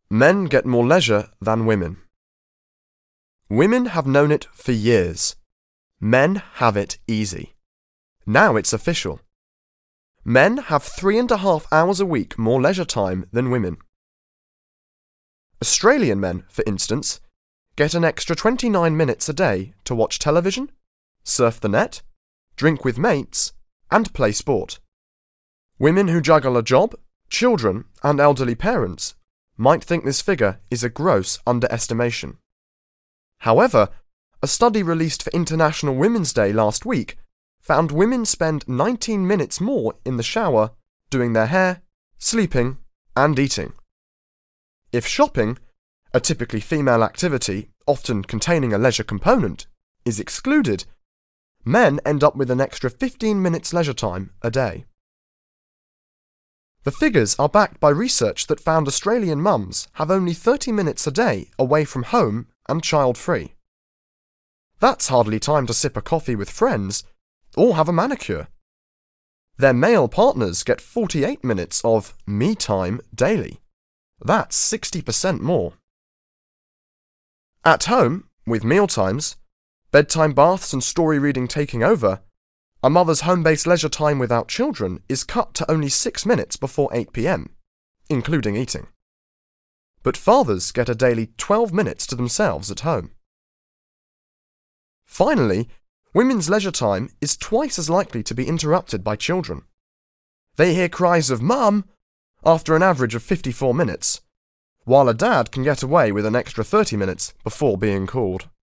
Men get more leisure than women. Women have known it for years. Men have it easy. Now it's official. Men have 3.5 hours a week more leisure time than women. Australian men, for instance, get an extra 29 minutes a day to watch television, surf the net, drink with mates, and play sport. Women who juggle a job, children, and elderly parents might think this figure is a gross underestimation. However, a study released for International Women's Day last week found women spend 19 minutes more in the shower doing their hair, sleeping, and eating. If shopping, a typically female activity often containing a leisure component, is excluded, men end up with an extra 15 minutes leisure time a day. The figures are backed by research that found Australian mums have only 30 minutes a day away from home and child-free. That's hardly time to sip a coffee with friends or have a manicure. Their male partners get 48 minutes of me time daily. That's 60% more. At home, with mealtimes, bedtime baths and story reading taking over, a mother's home-based leisure time without children is cut to only 6 minutes before 8 p.m, including eating. But fathers get a daily 12 minutes to themselves at home. Finally, women's leisure time is twice as likely to be interrupted by children. They hear cries of "Mum!" after an average of 54 minutes, while a dad can get away with an extra 30 minutes before being called.